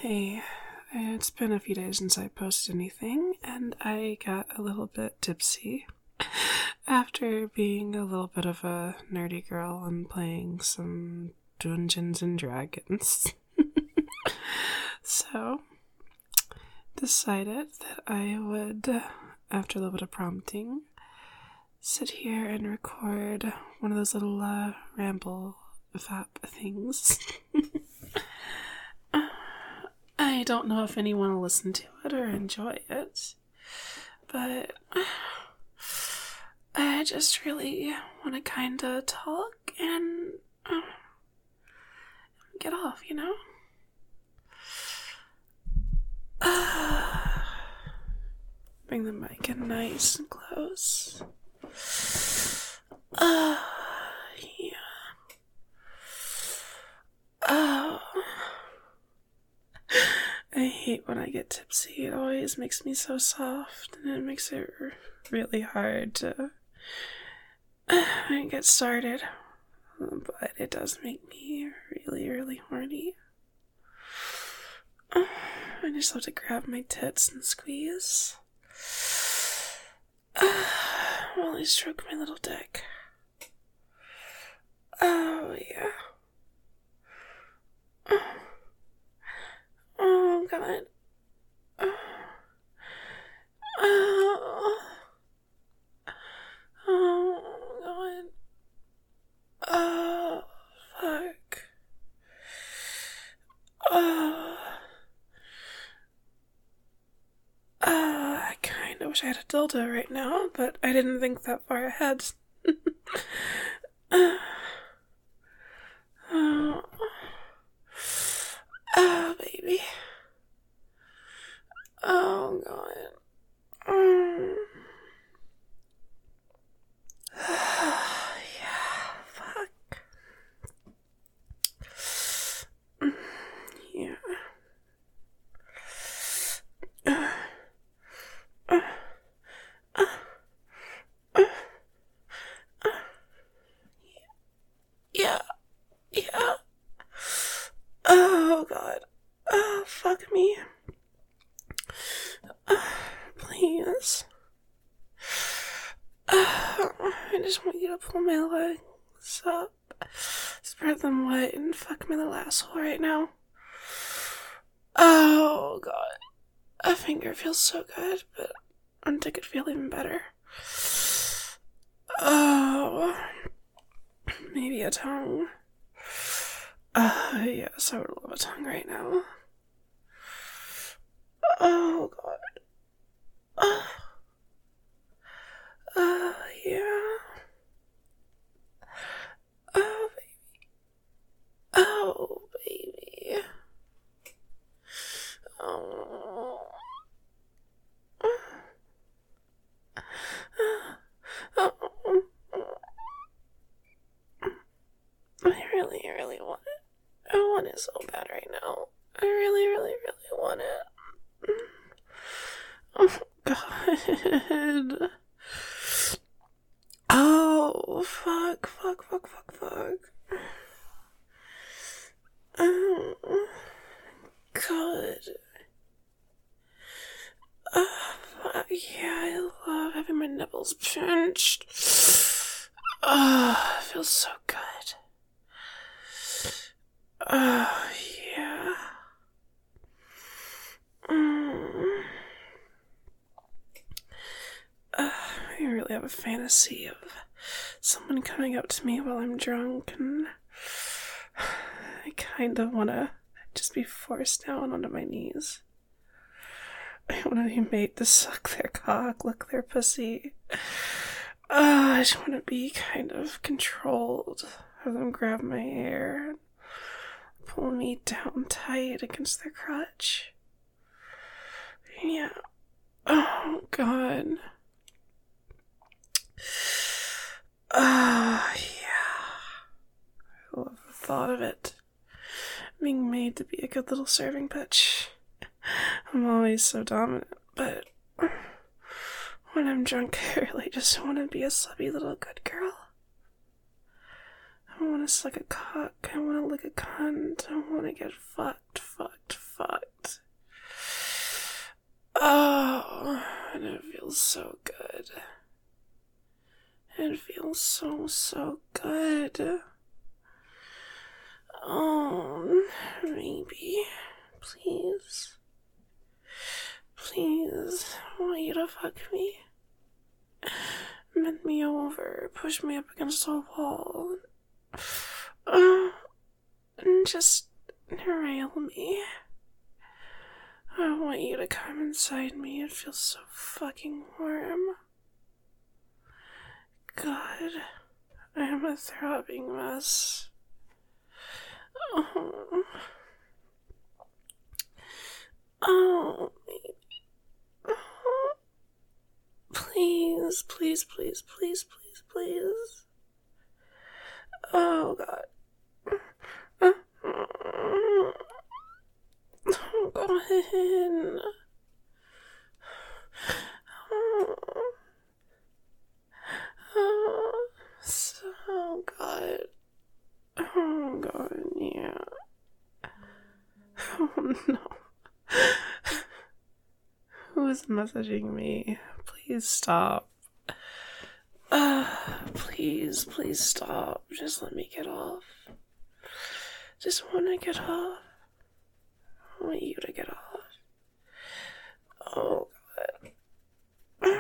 Hey, it's been a few days since I posted anything, and I got a little bit tipsy after being a little bit of a nerdy girl and playing some Dungeons and Dragons. So, decided that I would, after a little bit of prompting, sit here and record one of those little ramble vap things. I don't know if anyone will listen to it or enjoy it, but I just really want to kind of talk and get off, you know? Bring the mic in nice and close. Yeah. Oh. I hate when I get tipsy. It always makes me so soft, and it makes it really hard to get started. But it does make me really, really horny. I just love to grab my tits and squeeze while I stroke my little dick. Oh, yeah. Oh, God. Oh, God. Oh, fuck. I kinda wish I had a dildo right now, but I didn't think that far ahead. Oh, baby. Oh, God. Yeah, fuck. Yeah. Yeah. Yeah. Oh, God. Oh, fuck me. Please. I just want you to pull my legs up, spread them wide, and fuck my little asshole right now. Oh, God. A finger feels so good, but a dick could feel even better. Oh. Maybe a tongue. Yes, I would love a tongue right now. Oh, God. Yeah. Oh, baby. Oh, baby. Oh. I really, really want it. I want it so bad right now. I really, really, really want it. Oh, God. Oh, fuck. Oh, God. Fuck. Yeah, I love having my nipples pinched. It feels so good. Yeah. I really have a fantasy of someone coming up to me while I'm drunk, and I kind of want to just be forced down onto my knees. I want to be made to suck their cock, lick their pussy. I just want to be kind of controlled. Have them grab my hair and pull me down tight against their crotch. Yeah. Oh, God. Yeah. I love the thought of it. Being made to be a good little serving bitch. I'm always so dominant, but when I'm drunk, I really just want to be a subby little good girl. I want to suck a cock. I want to lick a cunt. I want to get fucked. Oh, and it feels so good. It feels so good. Oh, maybe. Please. Please. I want you to fuck me. Bend me over. Push me up against a wall. And just rail me. I want you to come inside me. It feels so fucking warm. God, I am a throbbing mess. Oh. Oh, baby. Oh. Please, please, please, please, please, please. Oh, God. Oh, go ahead. Oh, so God. Oh, God, yeah. Oh, no. Who is messaging me? Please stop. Please, please stop. Just let me get off. Just want to get off. I want you to get off. Oh, God.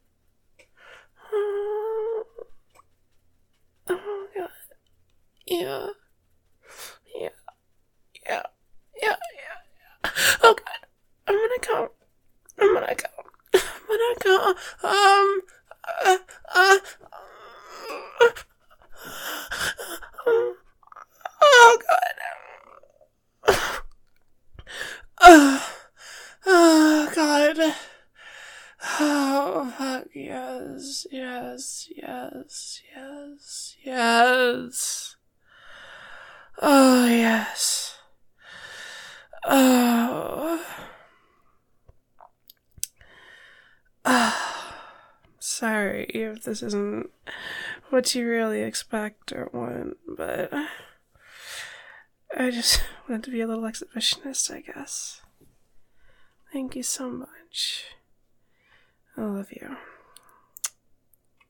Oh, God. Yeah. Yeah. Yeah. Yeah. Yeah. Oh, God. I'm gonna come. I'm gonna come. I'm gonna go. Uh, uh, oh, God. Oh, God. Oh, fuck, yes, yes, yes, yes, yes. Oh, yes. Oh. Sorry if this isn't what you really expect or want, but I just wanted to be a little exhibitionist, I guess. Thank you so much. I love you.